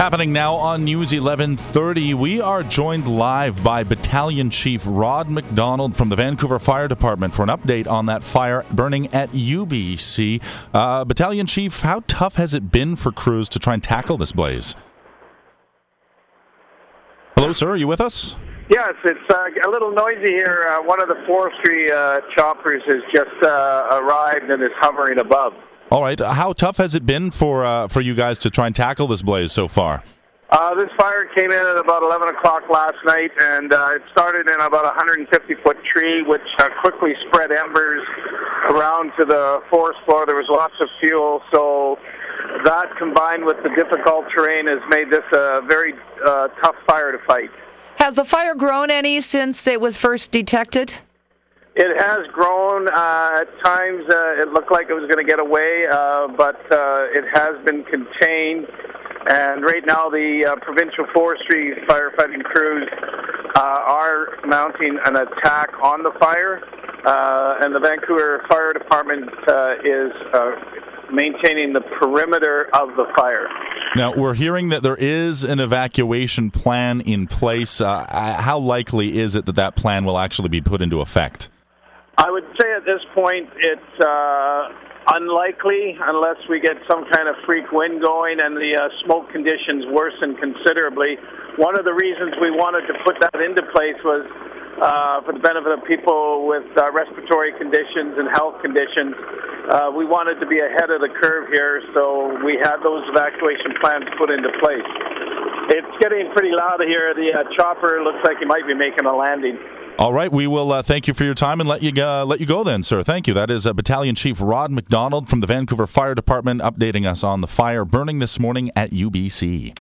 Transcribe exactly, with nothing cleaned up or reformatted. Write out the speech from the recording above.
Happening now on News eleven thirty, we are joined live by Battalion Chief Rod McDonald from the Vancouver Fire Department for an update on that fire burning at U B C. Uh, Battalion Chief, how tough has it been for crews to try and tackle this blaze? Hello, sir, are you with us? Yes, it's uh, a little noisy here. Uh, one of the forestry uh, choppers has just uh, arrived and is hovering above. All right. How tough has it been for uh, for you guys to try and tackle this blaze so far? Uh, this fire came in at about eleven o'clock last night, and uh, it started in about a one hundred fifty foot tree, which uh, quickly spread embers around to the forest floor. There was lots of fuel, so that combined with the difficult terrain has made this a very uh, tough fire to fight. Has the fire grown any since it was first detected? It has grown. Uh, at times uh, it looked like it was going to get away, uh, but uh, it has been contained. And right now the uh, provincial forestry firefighting crews uh, are mounting an attack on the fire. Uh, and the Vancouver Fire Department uh, is uh, maintaining the perimeter of the fire. Now, we're hearing that there is an evacuation plan in place. Uh, how likely is it that that plan will actually be put into effect? I would say at this point it's uh, unlikely unless we get some kind of freak wind going and the uh, smoke conditions worsen considerably. One of the reasons we wanted to put that into place was uh, for the benefit of people with uh, respiratory conditions and health conditions. Uh, we wanted to be ahead of the curve here, so we had those evacuation plans put into place. It's getting pretty loud here. The uh, chopper looks like he might be making a landing. All right, we will uh, thank you for your time and let you uh, let you go then, sir. Thank you. That is uh, Battalion Chief Rod McDonald from the Vancouver Fire Department updating us on the fire burning this morning at U B C.